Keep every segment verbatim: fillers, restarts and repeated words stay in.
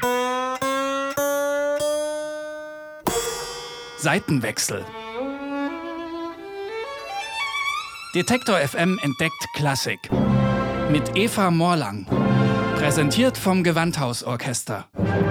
Seitenwechsel. Detektor F M entdeckt Klassik. Mit Eva Morlang. Präsentiert vom Gewandhausorchester.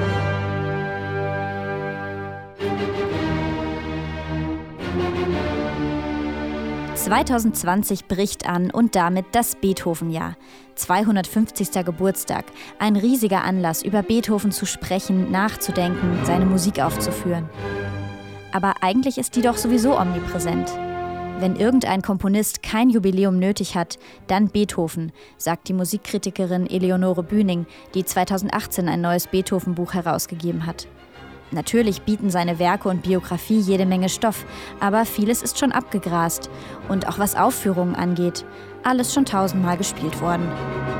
zwanzig zwanzig bricht an und damit das Beethoven-Jahr. zweihundertfünfzigster Geburtstag. Ein riesiger Anlass, über Beethoven zu sprechen, nachzudenken, seine Musik aufzuführen. Aber eigentlich ist die doch sowieso omnipräsent. Wenn irgendein Komponist kein Jubiläum nötig hat, dann Beethoven, sagt die Musikkritikerin Eleonore Bühning, die zweitausendachtzehn ein neues Beethoven-Buch herausgegeben hat. Natürlich bieten seine Werke und Biografie jede Menge Stoff, aber vieles ist schon abgegrast. Und auch was Aufführungen angeht, alles schon tausendmal gespielt worden.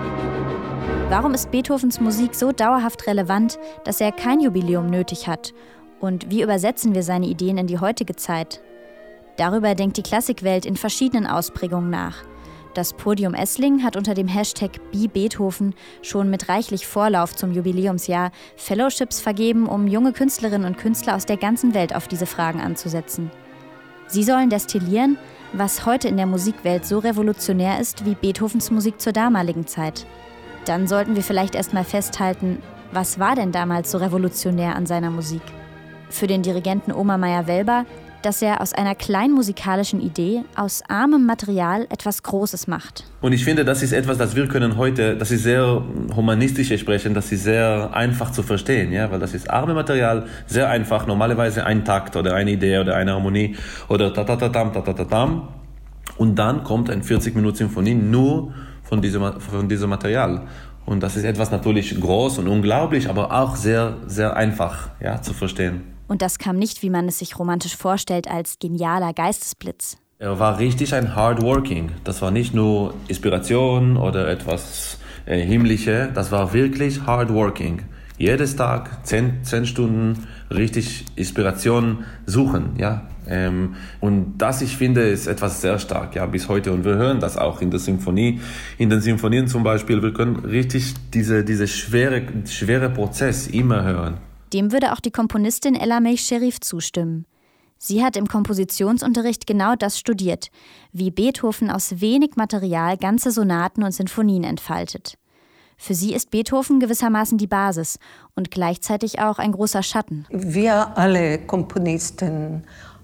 Warum ist Beethovens Musik so dauerhaft relevant, dass er kein Jubiläum nötig hat? Und wie übersetzen wir seine Ideen in die heutige Zeit? Darüber denkt die Klassikwelt in verschiedenen Ausprägungen nach. Das Podium Essling hat unter dem Hashtag BeBeethoven schon mit reichlich Vorlauf zum Jubiläumsjahr Fellowships vergeben, um junge Künstlerinnen und Künstler aus der ganzen Welt auf diese Fragen anzusetzen. Sie sollen destillieren, was heute in der Musikwelt so revolutionär ist wie Beethovens Musik zur damaligen Zeit. Dann sollten wir vielleicht erstmal festhalten, was war denn damals so revolutionär an seiner Musik? Für den Dirigenten Omer Meyer-Welber, dass er aus einer kleinen musikalischen Idee, aus armem Material etwas Großes macht. Und ich finde, das ist etwas, das wir können heute, das ist sehr humanistisch sprechen, das ist sehr einfach zu verstehen, ja, weil das ist arme Material, sehr einfach, normalerweise ein Takt oder eine Idee oder eine Harmonie oder ta-ta-ta-tam, ta-ta-ta-tam. Und dann kommt eine vierzig-Minuten-Symphonie nur von diesem, von diesem Material. Und das ist etwas natürlich groß und unglaublich, aber auch sehr, sehr einfach, ja, zu verstehen. Und das kam nicht, wie man es sich romantisch vorstellt, als genialer Geistesblitz. Er war richtig ein Hardworking. Das war nicht nur Inspiration oder etwas äh, Himmlisches, das war wirklich Hardworking. Jedes Tag, zehn, zehn Stunden, richtig Inspiration suchen, ja. Ähm, und das, ich finde, ist etwas sehr stark, ja, bis heute. Und wir hören das auch in der Symphonie. In den Symphonien zum Beispiel, wir können richtig diese, diese schwere, schwere Prozess immer hören. Dem würde auch die Komponistin Elameh Sherif zustimmen. Sie hat im Kompositionsunterricht genau das studiert, wie Beethoven aus wenig Material ganze Sonaten und Sinfonien entfaltet. Für sie ist Beethoven gewissermaßen die Basis und gleichzeitig auch ein großer Schatten. Wir alle Komponisten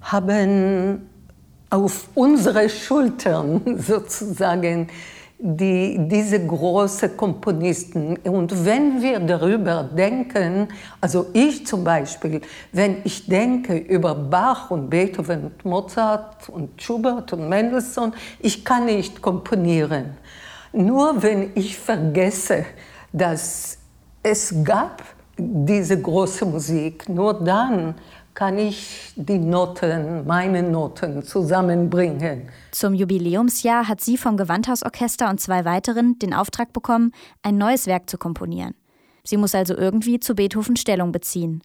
haben auf unsere Schultern sozusagen Die, diese großen Komponisten. Und wenn wir darüber denken, also ich zum Beispiel, wenn ich denke über Bach und Beethoven und Mozart und Schubert und Mendelssohn, ich kann nicht komponieren. Nur wenn ich vergesse, dass es gab diese große Musik, nur dann kann ich die Noten, meine Noten zusammenbringen. Zum Jubiläumsjahr hat sie vom Gewandhausorchester und zwei weiteren den Auftrag bekommen, ein neues Werk zu komponieren. Sie muss also irgendwie zu Beethoven Stellung beziehen.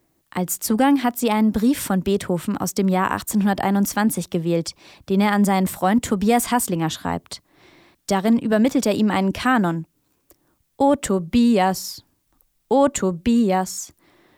Als Zugang hat sie einen Brief von Beethoven aus dem Jahr achtzehnhunderteinundzwanzig gewählt, den er an seinen Freund Tobias Haßlinger schreibt. Darin übermittelt er ihm einen Kanon. O Tobias, o Tobias,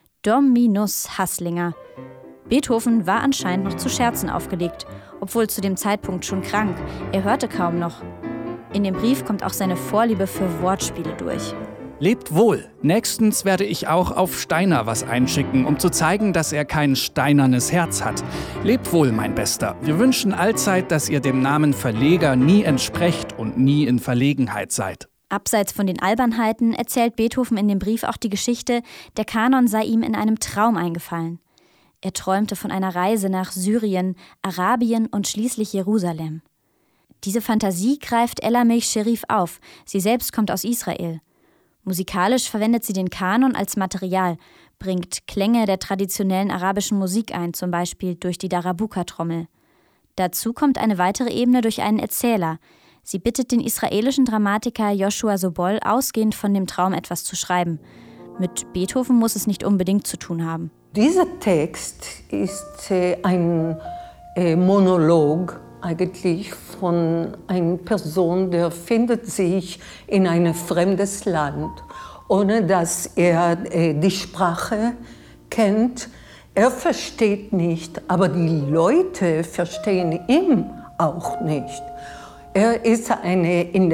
Dominus Haßlinger. Beethoven war anscheinend noch zu Scherzen aufgelegt, obwohl zu dem Zeitpunkt schon krank. Er hörte kaum noch. In dem Brief kommt auch seine Vorliebe für Wortspiele durch. Lebt wohl. Nächstens werde ich auch auf Steiner was einschicken, um zu zeigen, dass er kein steinernes Herz hat. Lebt wohl, mein Bester. Wir wünschen allzeit, dass ihr dem Namen Verleger nie entsprecht und nie in Verlegenheit seid. Abseits von den Albernheiten erzählt Beethoven in dem Brief auch die Geschichte, der Kanon sei ihm in einem Traum eingefallen. Er träumte von einer Reise nach Syrien, Arabien und schließlich Jerusalem. Diese Fantasie greift Elameh Sherif auf. Sie selbst kommt aus Israel. Musikalisch verwendet sie den Kanon als Material, bringt Klänge der traditionellen arabischen Musik ein, zum Beispiel durch die Darabuka-Trommel. Dazu kommt eine weitere Ebene durch einen Erzähler. Sie bittet den israelischen Dramatiker Joshua Sobol, ausgehend von dem Traum etwas zu schreiben. Mit Beethoven muss es nicht unbedingt zu tun haben. Dieser Text ist äh, ein äh, Monolog eigentlich von einer Person, der findet sich in ein fremdes Land ohne dass er äh, die Sprache kennt. Er versteht nicht, aber die Leute verstehen ihn auch nicht. Er ist ein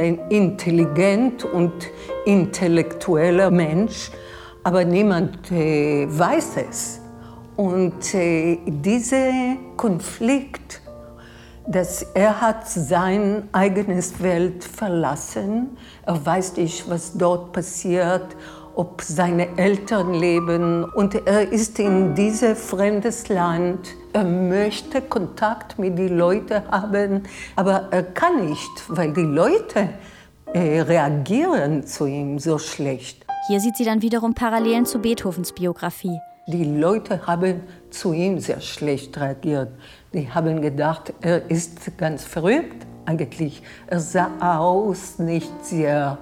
intelligent und intellektueller Mensch, aber niemand äh, weiß es. Und äh, dieser Konflikt, dass er hat sein eigenes Welt verlassen, er weiß nicht, was dort passiert, ob seine Eltern leben, und er ist in dieses fremdes Land. Er möchte Kontakt mit den Leuten haben, aber er kann nicht, weil die Leute äh, reagieren zu ihm so schlecht. Hier sieht sie dann wiederum Parallelen zu Beethovens Biografie. Die Leute haben zu ihm sehr schlecht reagiert. Die haben gedacht, er ist ganz verrückt eigentlich. Er sah aus nicht sehr,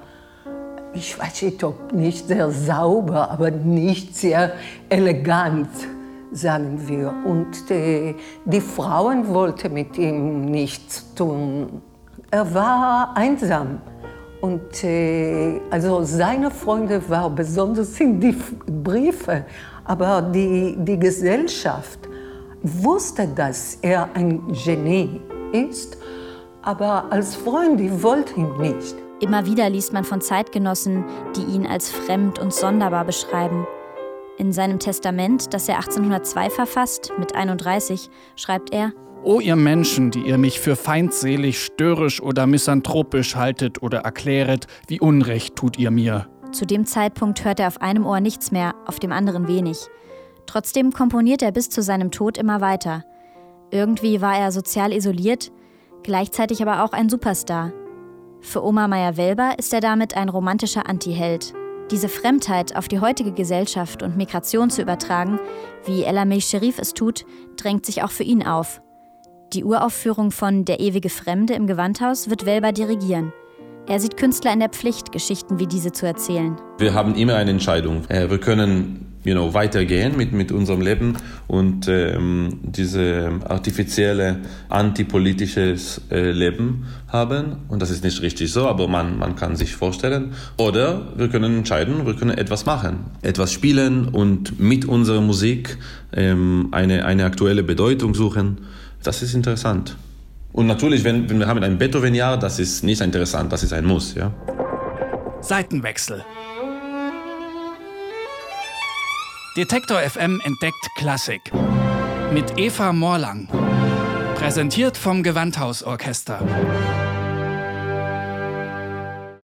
ich weiß nicht, ob nicht sehr sauber, aber nicht sehr elegant, sagen wir. Und die, die Frauen wollten mit ihm nichts tun. Er war einsam. Und äh, also seine Freunde waren besonders in die Briefe. Aber die, die Gesellschaft wusste, dass er ein Genie ist. Aber als Freund, die wollten ihn nicht. Immer wieder liest man von Zeitgenossen, die ihn als fremd und sonderbar beschreiben. In seinem Testament, das er achtzehnhundertzwei verfasst, mit einunddreißig, schreibt er: O ihr Menschen, die ihr mich für feindselig, störrisch oder misanthropisch haltet oder erkläret, wie Unrecht tut ihr mir. Zu dem Zeitpunkt hört er auf einem Ohr nichts mehr, auf dem anderen wenig. Trotzdem komponiert er bis zu seinem Tod immer weiter. Irgendwie war er sozial isoliert, gleichzeitig aber auch ein Superstar. Für Oma Meyer-Welber ist er damit ein romantischer Antiheld. Diese Fremdheit auf die heutige Gesellschaft und Migration zu übertragen, wie Elameh Sherif es tut, drängt sich auch für ihn auf. Die Uraufführung von Der ewige Fremde im Gewandhaus wird Welber dirigieren. Er sieht Künstler in der Pflicht, Geschichten wie diese zu erzählen. Wir haben immer eine Entscheidung. Wir können you know, weitergehen mit, mit unserem Leben und ähm, diese artifizielle, antipolitisches äh, Leben haben. Und das ist nicht richtig so, aber man, man kann sich vorstellen. Oder wir können entscheiden, wir können etwas machen, etwas spielen und mit unserer Musik ähm, eine, eine aktuelle Bedeutung suchen. Das ist interessant. Und natürlich, wenn, wenn wir haben ein Beethoven-Jahr, das ist nicht interessant, das ist ein Muss. Ja? Seitenwechsel. Detektor F M entdeckt Klassik. Mit Eva Morlang. Präsentiert vom Gewandhausorchester.